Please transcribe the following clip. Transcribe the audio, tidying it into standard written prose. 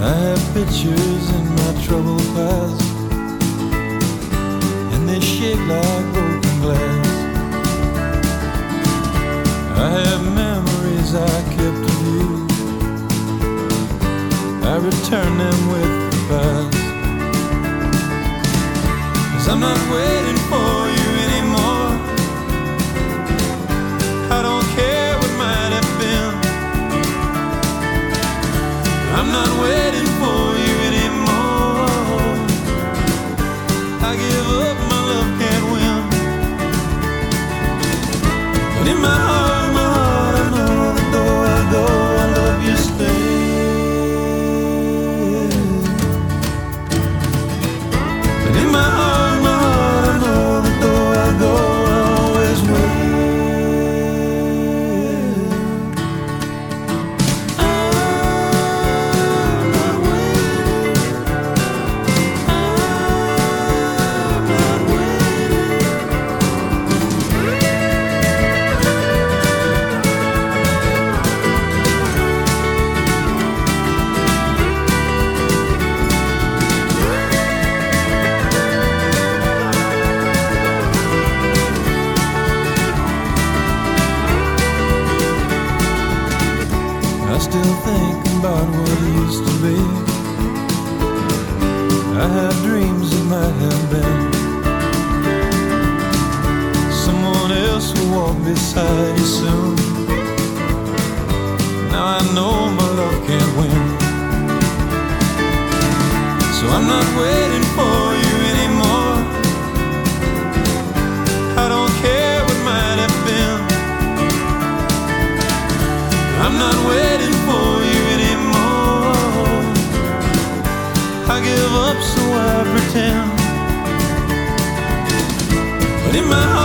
I have pictures in my troubled past, and they shake like broken glass. I have memories I kept of you. I return them with the past. 'Cause I'm not waiting for you anymore. I don't care what might have been. I'm not waiting for you anymore. I give up, my love can't win. But in my heart, I know that though I go, I love you stay. But in my heart, I know that though I go, I always wait. I still think about what it used to be. I have dreams that might have been someone else will walk beside you soon. Now I know my love can't win. So I'm not waiting for you anymore. I don't care what might have been. I'm not waiting for you anymore. I give up, so I pretend. But in my heart